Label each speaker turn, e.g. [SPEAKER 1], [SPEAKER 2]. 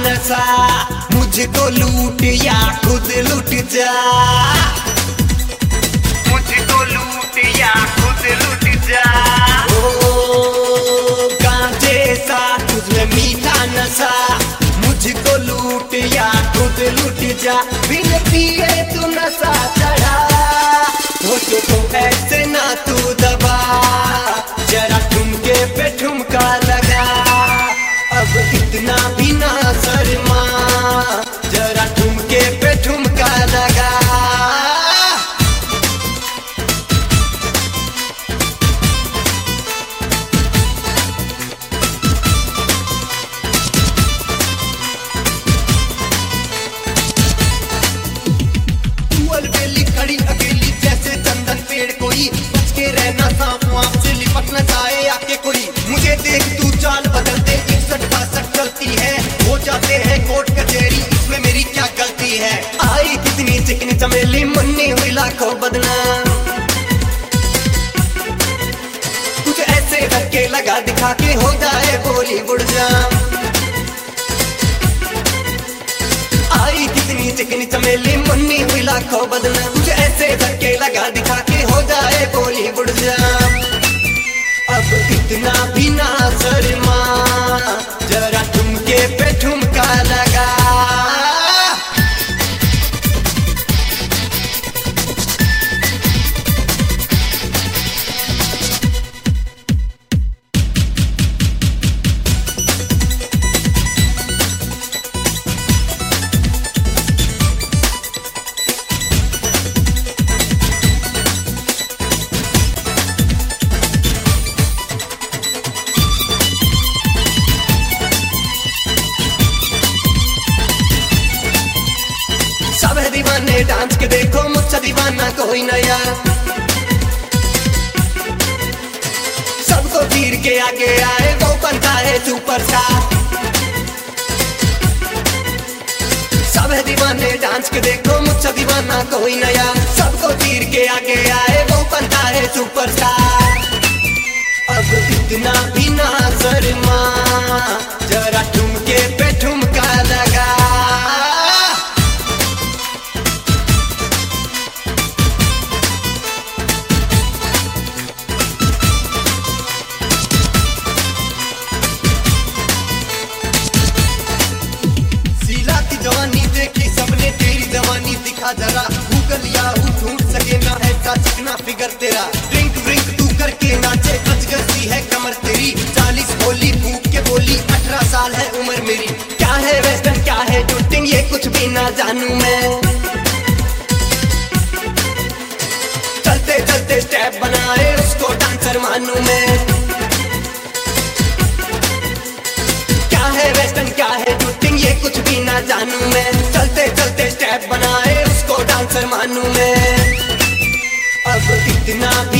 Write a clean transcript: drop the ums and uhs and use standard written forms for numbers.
[SPEAKER 1] नशा, मुझको लूट या खुद लूट जा, मुझको लूट या खुद लूट जा। ओ गांजे सा तुझमें मीठा नशा, मुझको लूट या खुद लूट जा। बिन पिए तू नशा चढ़ा, होठों को ऐसे ना तू दबा, जरा ठुमके पे ठुमका लगा। अब इतना भी ना शर्मा, जरा ठुमके पे ठुमका लगा। खड़ी अकेली जैसे चंदन पेड़, कोई बच के रहना, सांपों आपसे लिपट न जाए आके कोई। मुझे देख तू चाल बदलते 61-62 चलती है, हो जाते हैं कोर्ट कचहरी, इसमें मेरी क्या गलती है। आई कितनी चिकनी चमेली, मुन्नी हुई लाखों बदनाम, कुछ ऐसे धक्के लगा दिखा के हो जाए बॉलीवुड जाम। आई कितनी चिकनी चमेली, मुन्नी हुई लाखों बदनाम, कुछ ऐसे धक्के लगा दिखा के हो जाए बॉलीवुड जाम। अब इतना भी ना शर्मा, जरा ठुमके पे ठुमका लगा। सब है दीवाने डांस के, देखो मुझसे दीवाना कोई नया, सबको तीर के आगे आए वो बनता है सुपरस्टार। सब है दीवाने डांस के, देखो मुझसे दीवाना कोई नया, सबको तीर के आगे आए वो बनता है सुपरस्टार। अब इतना भी ना शर्मा, जरा ठुमके पे ठुमका लगा। जवानी देखी सबने तेरी जवानी दिखा जरा, गूगल याहू ढूंढ सके ना ऐसा चिकना फिगर तेरा। ड्रिंक व्रिंक तू करके नाचे, अजगर सी है कमर तेरी, 40 बोली फूक के बोली, 18 साल है उम्र मेरी। क्या है वेस्टर्न क्या है टूटिंग, ये कुछ भी ना जानू मैं। चलते चलते स्टेप बनाए उसको डांसर मानू मैं। क्या है वेस्टर्न क्या है टूटिंग, ये कुछ भी ना जानू मैं। चलते चलते स्टेप बनाए उसको डांसर मानू मैं। अब इतना